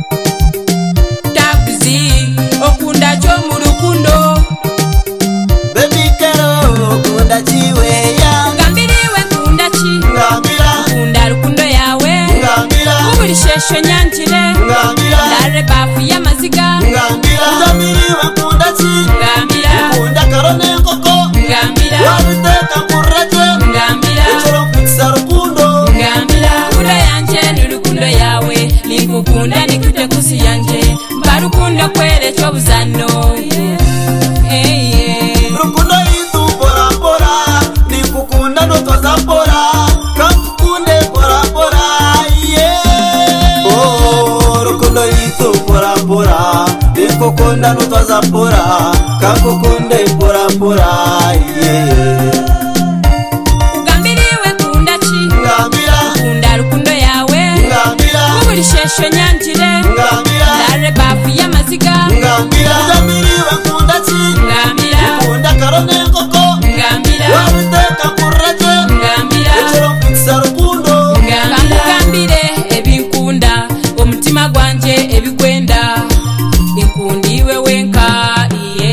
Tabuzi okunda cho mu rukundo baby kero okunda chiwe ya ngambiriwe nkunda chi ngambira nkunda rukundo yawe ngambira uburi shesho nyankire ngambira dare bafu y'amaziga ngambira ngambiriwe nkunda chi ngambira nkunda karone koko ngambira wabiteka kurate ngambira echero kwitsa rukundo ngambira rukundo yanje n'urukundo yawe nikukunda nikute kusi yanje mbarukundo kwere cyobuzano rukundo yitu bora bora nikukunda no twaza bora kakukunde bora bora yeah oh rukundo yitu bora bora nikukunda no twaza bora kakukunde bora bora yeah ugambiriwe kunda chi ngambira kunda rukundo yawe ngambira uburi shesho nyankire ngambira dare bafu y'amaziga ngambira ngambiriwe nkunda chi ngambira nkunda karone koko ngambira wabiteka kurate ngambira echero kwitsa rukundo ngambire ebinkunda omutima gwanje ebikwenda inkundiwe wenka iye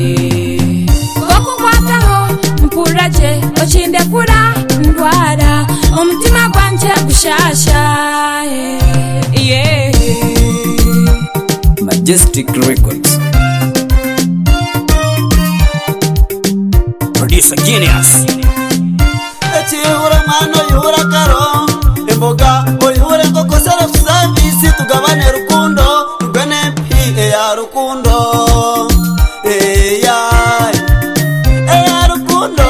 kokukwataho mpuraje okindekura ndwara omutima gwanje gushasha iye Majestic Records. Producer Genius. echihura mano yihura karo imboga oyhure koko self service tugabane rukundo tugane pi ya rukundo ya rukundo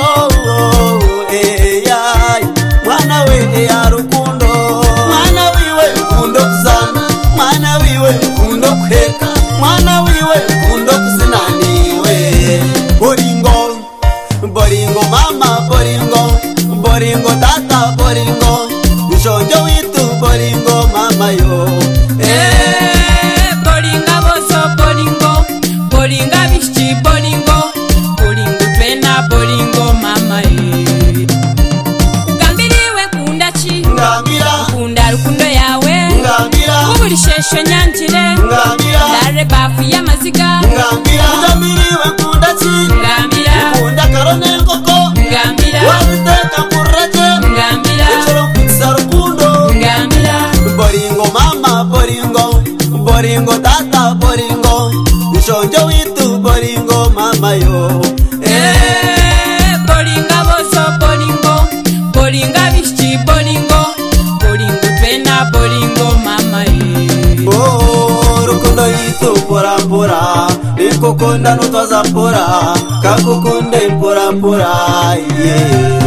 mwana we ya rukundo mwana wiwe rukundo kuzana mwana wiwe rukundo kweka mwana wiwe rukundo kuzinaniwe boringo boringo mama boringo boringo tata boringo nshonjo witu boringo mama yo bolinga boso bolingo bolinga bishi bolingo bolingo pena bolingo mama ngambiriwe kunda chi ngambira kunda rukundo yawe ngambira uburi shesho nyankire ngambira dare bafu y'amaziga ngambira ngambiriwe kunda chi ngambira kunda karone koko ngambira wabiteka kurate ngambira echero kwitsa rukundo ngambira boringo mama boringo boringo tata boringo nshonjo witu boringo mama yo bolinga boso bolingo bolinga bishi bolingo bolingo pena bolingo mama oh rukundo yitu pora pora nikukunda no twaza pora kakukunde pora pora yeah